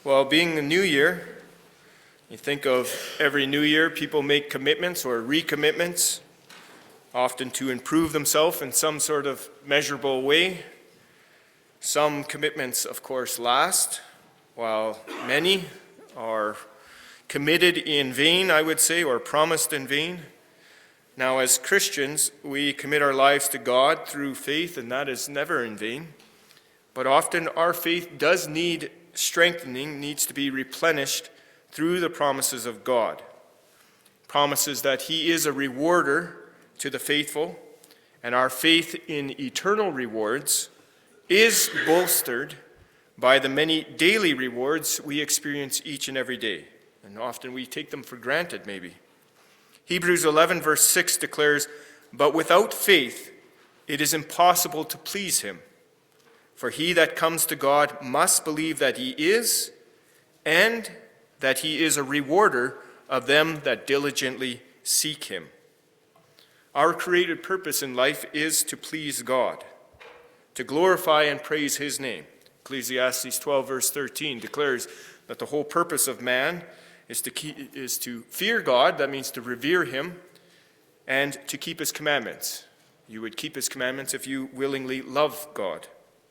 Well, being the new year, you think of every new year, people make commitments or recommitments, often to improve themselves in some sort of measurable way. Some commitments, of course, last, while many are committed in vain, I would say, or promised in vain. Now, as Christians, we commit our lives to God through faith, and that is never in vain. But often our faith does need strengthening, needs to be replenished through the promises of God. Promises that He is a rewarder to the faithful, and our faith in eternal rewards is bolstered by the many daily rewards we experience each and every day. And often we take them for granted, maybe. Hebrews 11 verse 6 declares, "But without faith it is impossible to please Him. For he that comes to God must believe that He is, and that He is a rewarder of them that diligently seek Him." Our created purpose in life is to please God, to glorify and praise His name. Ecclesiastes 12 verse 13 declares that the whole purpose of man is to fear God, that means to revere Him, and to keep His commandments. You would keep His commandments if you willingly love God.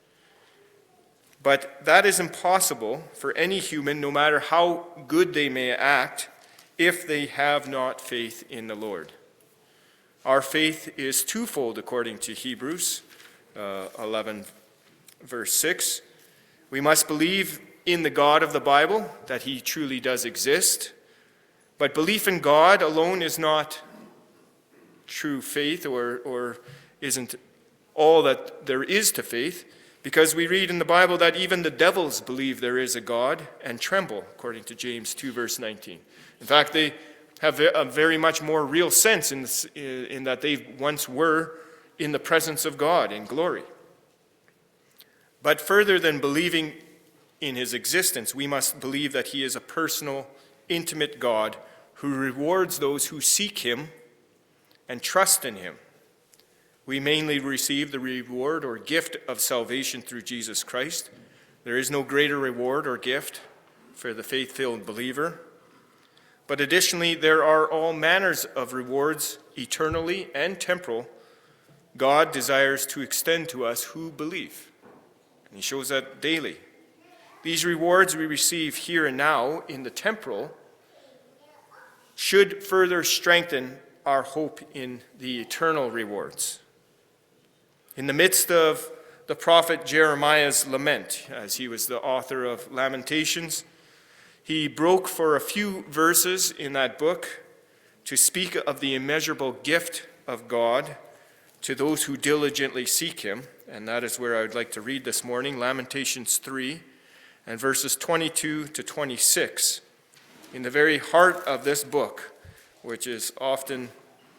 But that is impossible for any human, no matter how good they may act, if they have not faith in the Lord. Our faith is twofold, according to Hebrews 11, verse 6. We must believe in the God of the Bible, that He truly does exist. But belief in God alone is not true faith, or isn't all that there is to faith. Because we read in the Bible that even the devils believe there is a God and tremble, according to James 2, verse 19. In fact, they have a very much more real sense in that they once were in the presence of God in glory. But further than believing in His existence, we must believe that He is a personal, intimate God who rewards those who seek Him and trust in Him. We mainly receive the reward or gift of salvation through Jesus Christ. There is no greater reward or gift for the faith-filled believer. But additionally, there are all manners of rewards, eternally and temporal, God desires to extend to us who believe. And He shows that daily. These rewards we receive here and now in the temporal should further strengthen our hope in the eternal rewards. In the midst of the prophet Jeremiah's lament, as he was the author of Lamentations, he broke for a few verses in that book to speak of the immeasurable gift of God to those who diligently seek Him. And that is where I would like to read this morning, Lamentations 3 and verses 22 to 26. In the very heart of this book, which is often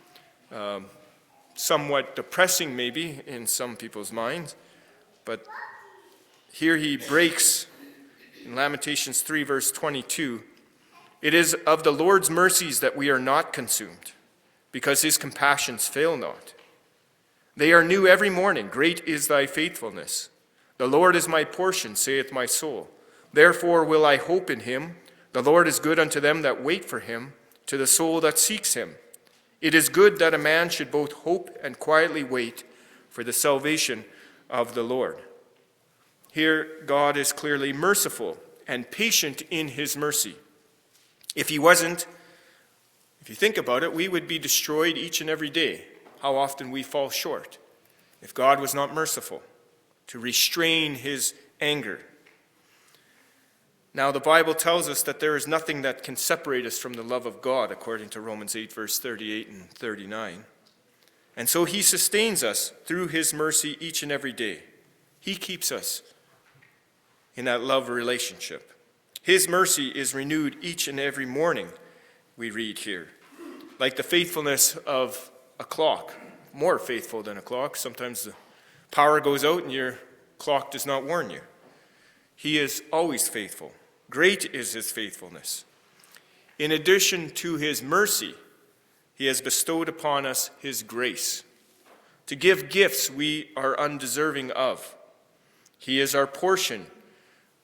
somewhat depressing maybe in some people's minds, but here he breaks in Lamentations 3 verse 22, "It is of the Lord's mercies that we are not consumed, because His compassions fail not. They are new every morning. Great is thy faithfulness. The Lord is my portion, saith my soul. Therefore will I hope in Him. The Lord is good unto them that wait for Him, to the soul that seeks Him. It is good that a man should both hope and quietly wait for the salvation of the Lord." Here, God is clearly merciful and patient in His mercy. If He wasn't, if you think about it, we would be destroyed each and every day. How often we fall short if God was not merciful to restrain His anger. Now, the Bible tells us that there is nothing that can separate us from the love of God, according to Romans 8, verse 38 and 39. And so He sustains us through His mercy each and every day. He keeps us in that love relationship. His mercy is renewed each and every morning, we read here. Like the faithfulness of a clock, more faithful than a clock. Sometimes the power goes out and your clock does not warn you. He is always faithful. Great is His faithfulness. In addition to His mercy, He has bestowed upon us His grace to give gifts we are undeserving of. He is our portion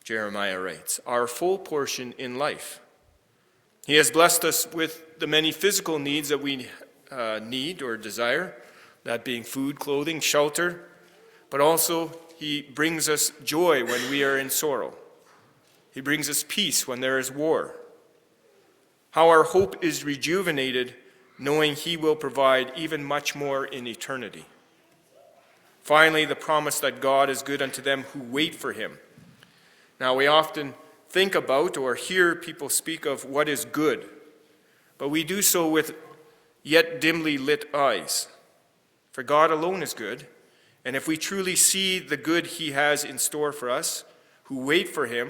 Jeremiah writes, our full portion in life. He has blessed us with the many physical needs that we need or desire, that being food, clothing, shelter, but also he brings us joy when we are in sorrow. He brings us peace when there is war. How our hope is rejuvenated, knowing he will provide even much more in eternity. Finally, the promise that God is good unto them who wait for him. Now, we often think about or hear people speak of what is good, but we do so with yet dimly lit eyes. For God alone is good, and if we truly see the good he has in store for us, who wait for him,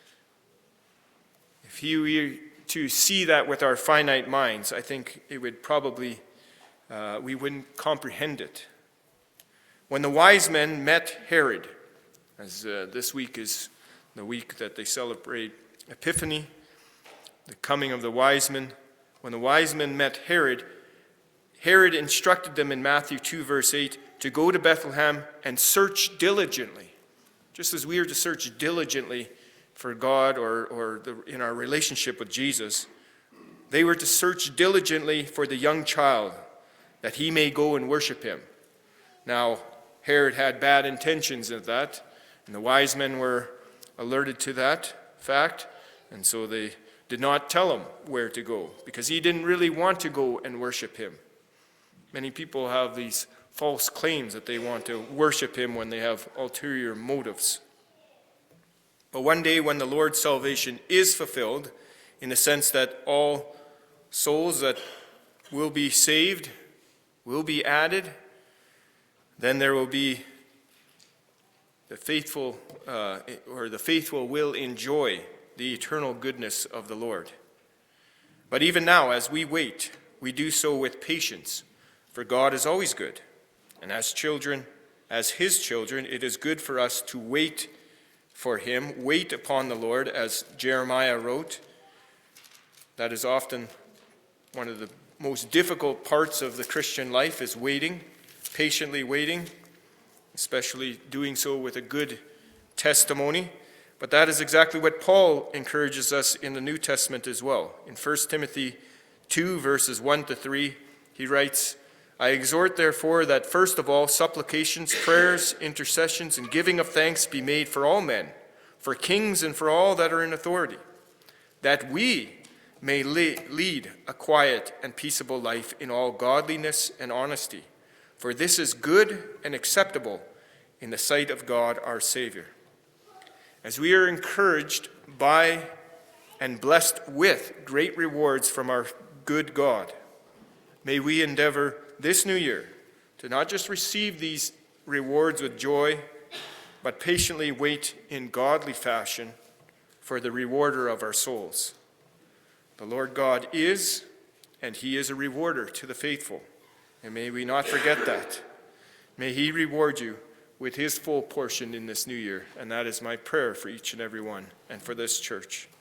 if he were to see that with our finite minds, I think it would probably, we wouldn't comprehend it. When the wise men met Herod, as this week is the week that they celebrate Epiphany, the coming of the wise men, when the wise men met Herod, Herod instructed them in Matthew 2, verse 8, to go to Bethlehem and search diligently. Just as we are to search diligently for God or in our relationship with Jesus, they were to search diligently for the young child, that he may go and worship him. Now, Herod had bad intentions of that, and the wise men were alerted to that fact, and so they did not tell him where to go, because he didn't really want to go and worship him. Many people have these false claims that they want to worship him when they have ulterior motives. But one day when the Lord's salvation is fulfilled, in the sense that all souls that will be saved will be added, then there will be the faithful will enjoy the eternal goodness of the Lord. But even now, as we wait, we do so with patience, for God is always good. And as his children, it is good for us to wait for him, wait upon the Lord, as Jeremiah wrote. That is often one of the most difficult parts of the Christian life, is waiting, patiently waiting, especially doing so with a good testimony. But that is exactly what Paul encourages us in the New Testament as well. In 1 Timothy 2, verses 1 to 3, he writes, I exhort therefore that first of all supplications, prayers, intercessions, and giving of thanks be made for all men, for kings and for all that are in authority, that we may lead a quiet and peaceable life in all godliness and honesty. For this is good and acceptable in the sight of God our Savior. As we are encouraged by and blessed with great rewards from our good God, may we endeavor this new year to not just receive these rewards with joy, but patiently wait in godly fashion for the rewarder of our souls. The Lord God is, and he is a rewarder to the faithful. And may we not forget that. May he reward you with his full portion in this new year. And that is my prayer for each and every one and for this church.